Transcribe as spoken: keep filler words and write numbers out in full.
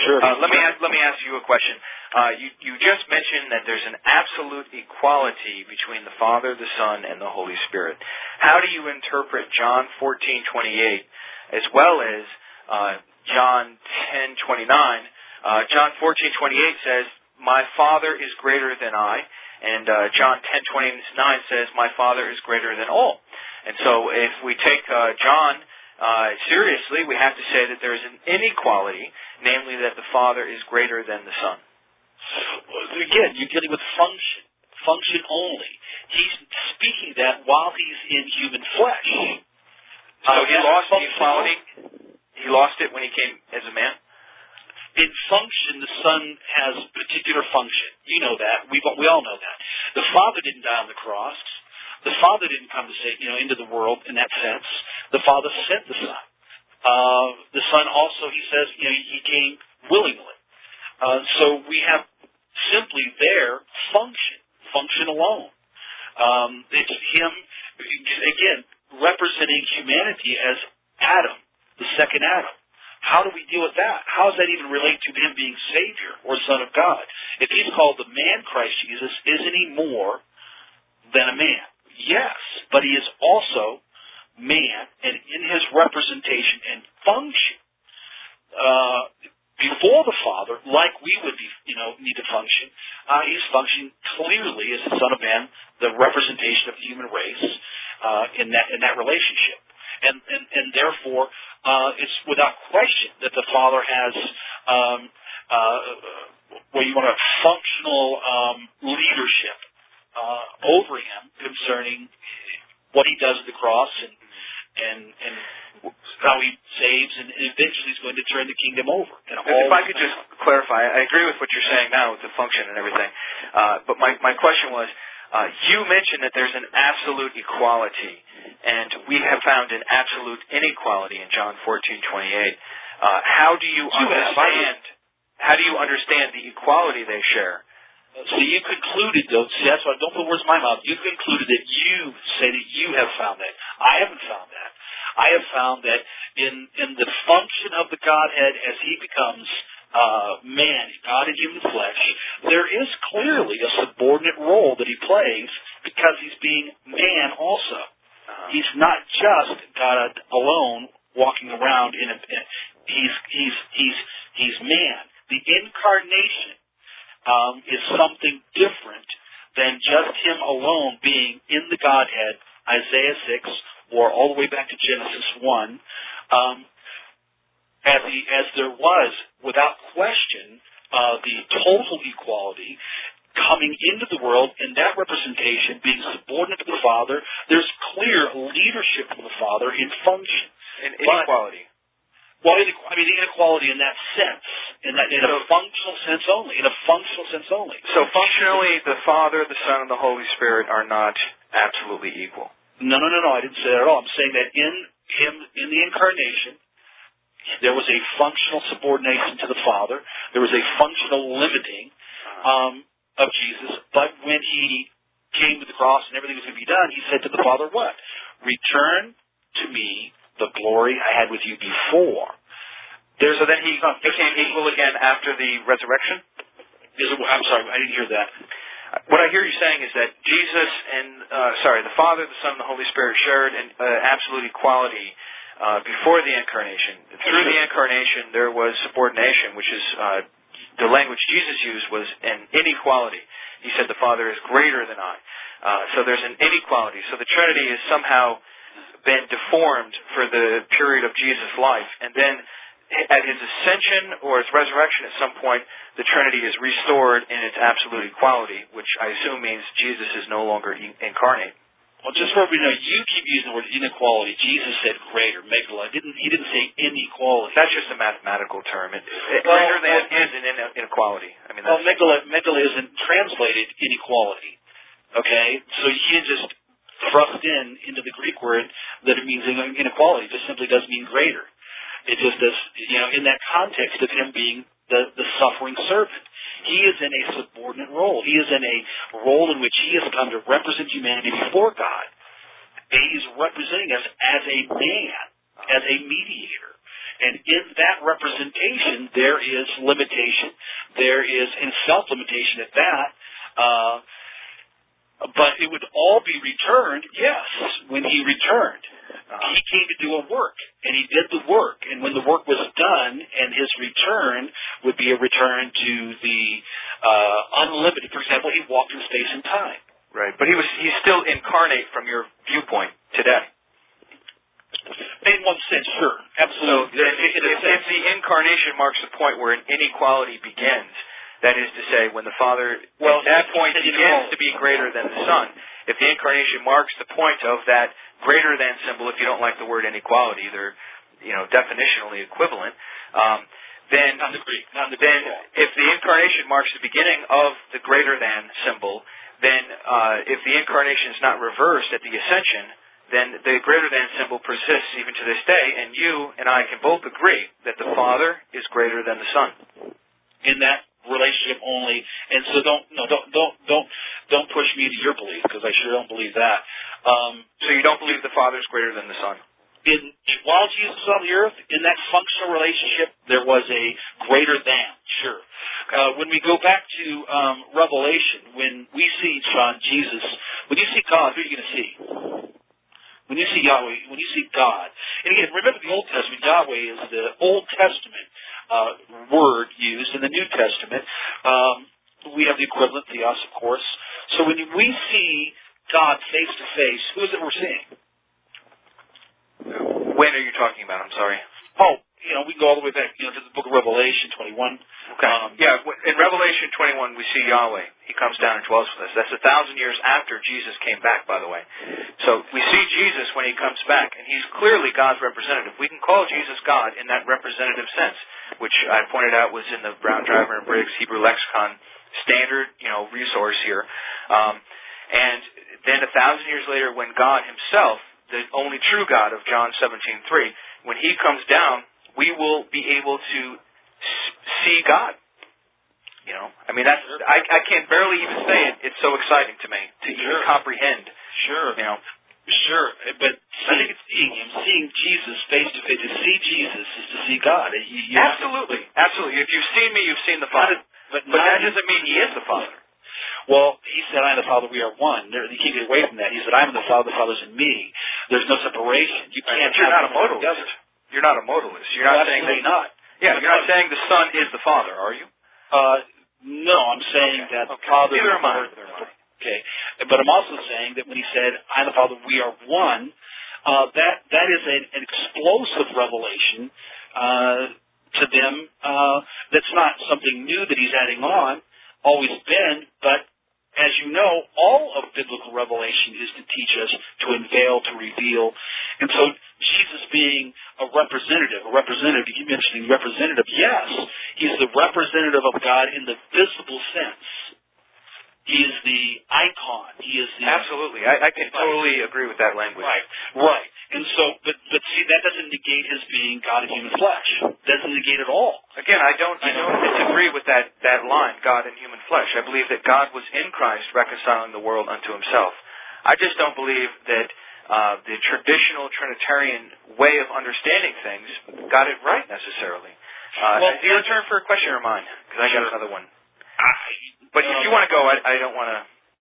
Sure. Uh, let me ask, let me ask you a question. Uh, you, you just mentioned that there's an absolute equality between the Father, the Son, and the Holy Spirit. How do you interpret John fourteen twenty-eight as well as uh, John ten twenty-nine? Uh, John fourteen twenty-eight says, "My Father is greater than I," and uh, John ten twenty-nine says, "My Father is greater than all." And so, if we take uh, John Uh, seriously, we have to say that there is an inequality, namely that the Father is greater than the Son. Again, you're dealing with function, function only. He's speaking that while he's in human flesh. So uh, he lost the equality? He lost it when he came as a man? In function, the Son has particular function. You know that. We we all know that. The Father didn't die on the cross. The Father didn't come to say, you know, into the world in that sense. The Father sent the Son. Uh, the Son also, he says, you know, he came willingly. Uh, so we have simply there function, function alone. Um, it's him, again, representing humanity as Adam, the second Adam. How do we deal with that? How does that even relate to him being Savior or Son of God? If he's called the man Christ Jesus, isn't he more than a man? Yes, but he is also man, and in his representation and function uh, before the Father, like we would be, you know, need to function, uh, he's functioning clearly as the Son of Man, the representation of the human race uh, in that in that relationship, and and, and therefore uh, it's without question that the Father has um, uh, what you want a functional um, leadership Uh, over him concerning what he does at the cross and and and how he saves, and eventually he's going to turn the kingdom over. And if I could just clarify, I agree with what you're saying now with the function and everything, uh, but my, my question was, uh, you mentioned that there's an absolute equality, and we have found an absolute inequality in John fourteen twenty-eight. Uh, how do you understand? How do you understand the equality they share? So you concluded, though, see, that's why, don't put words in my mouth. You concluded that you say that you have found that. I haven't found that. I have found that in in the function of the Godhead as he becomes uh, man, God in human flesh, there is clearly a subordinate role that he plays because he's being man also. Uh-huh. He's not just God alone walking around in a. He's he's he's he's man. The incarnation Um, is something different than just him alone being in the Godhead, Isaiah six, or all the way back to Genesis one, um, as, he, as there was, without question, uh, the total equality coming into the world, and that representation being subordinate to the Father. There's clear leadership from the Father in function. In inequality. But, Well, I mean, inequality in that sense, in that in a functional sense only, in a functional sense only. So functionally, the Father, the Son, and the Holy Spirit are not absolutely equal. No, no, no, no. I didn't say that at all. I'm saying that in him, in the incarnation, there was a functional subordination to the Father. There was a functional limiting um, of Jesus. But when he came to the cross and everything was going to be done, he said to the Father, "What? Return to me the glory I had with you before." There's, so then he became equal again after the resurrection? Is it, I'm sorry, I didn't hear that. What I hear you saying is that Jesus and, uh, sorry, the Father, the Son, and the Holy Spirit shared an uh, absolute equality uh, before the incarnation. Through the incarnation, there was subordination, which is, uh, the language Jesus used was an inequality. He said the Father is greater than I. Uh, so there's an inequality. So the Trinity is somehow been deformed for the period of Jesus' life, and then at his ascension or his resurrection at some point, the Trinity is restored in its absolute equality, which I assume means Jesus is no longer e- incarnate. Well, just for we know, you keep using the word inequality. Jesus said greater, megala. Didn't he didn't say inequality? That's just a mathematical term. It, it, well, greater than well, is an inequality. I mean, well, megala, megala isn't translated inequality. Okay, so you can't just thrust in into the Greek word that it means inequality. It just simply does mean greater. It just does, you know, in that context of him being the, the suffering servant. He is in a subordinate role. He is in a role in which he has come to represent humanity before God. And he's representing us as a man, as a mediator. And in that representation, there is limitation. There is, and self-limitation at that. Uh, but it would all be returned, yes, when he returned. Uh, he came to do a work, and he did the work. And when the work was done, and his return would be a return to the uh, unlimited. For example, he walked in space and time. Right, but he was he's still incarnate from your viewpoint today. In one sense, sure. Absolutely. So if, if, if the incarnation marks the point where an inequality begins, that is to say, when the Father well, at that point begins to be greater than the Son, if the incarnation marks the point of that greater than symbol, if you don't like the word inequality, they're, you know, definitionally equivalent, um, then, not the Greek, not the Greek then if the incarnation marks the beginning of the greater than symbol, then uh, if the incarnation is not reversed at the ascension, then the greater than symbol persists even to this day, and you and I can both agree that the Father is greater than the Son. In that relationship only, and so don't no don't don't don't don't push me to your belief, because I sure don't believe that. Um, so you don't believe the Father is greater than the Son? In while Jesus was on the earth, in that functional relationship, there was a greater than, sure. Uh, when we go back to um, Revelation, when we see John Jesus, when you see God, who are you going to see? When you see Yahweh, when you see God, and again, remember the Old Testament. Yahweh is the Old Testament uh, word used. In the New Testament, um, we have the equivalent, theos, of course. So when we see God face to face, who is it we're seeing? When are you talking about? I'm sorry. Oh, you know, we can go all the way back, you know, to the book of Revelation twenty-one. Okay. Um, yeah, in Revelation twenty-one, we see Yahweh. He comes down and dwells with us. That's a thousand years after Jesus came back, by the way. So we see Jesus when he comes back, and he's clearly God's representative. We can call Jesus God in that representative sense, which I pointed out was in the Brown, Driver, and Briggs Hebrew Lexicon standard, you know, resource here. Um, and then a thousand years later, when God himself, the only true God of John seventeen three, when he comes down, we will be able to see God. You know, I mean, that's I, I can't barely even say it. It's so exciting to me to sure. even comprehend. Sure. You know, sure. But I think it's seeing him, seeing Jesus face to face. To see Jesus is to see God. You, you absolutely, to, absolutely. If you've seen me, you've seen the Father. But, but that doesn't mean he is the Father. Well, he said, I and the Father, we are one. There, you can't get away from that. He said, I am the Father, the Father's in me. There's no separation. You can't. You're not a modalist. You're not a modalist. You're not saying that. Not. Yeah, you're not saying the Son is the Father, are you? Uh, no, I'm saying okay. that okay. the Father. Neither am I. Okay, but I'm also saying that when he said, I and the Father, we are one, uh, that that is an, an explosive revelation uh, to them. Uh, that's not something new that he's adding on. Always been, but as you know, all of biblical revelation is to teach us, to unveil, to reveal. And so Jesus being a representative, a representative, you keep mentioning representative, yes, he's the representative of God in the visible sense. He is the icon. He is the... Absolutely. I, I can totally agree with that language. Right, right. And so, but, but see, that doesn't negate his being God in human flesh. Doesn't negate at all. Again, I don't, I don't disagree with that, that line, God in human flesh. I believe that God was in Christ reconciling the world unto himself. I just don't believe that uh, the traditional Trinitarian way of understanding things got it right necessarily. Uh, well, is it your turn for a question or mine? Because I got another one. I, but um, if you want to go, I, I don't want to...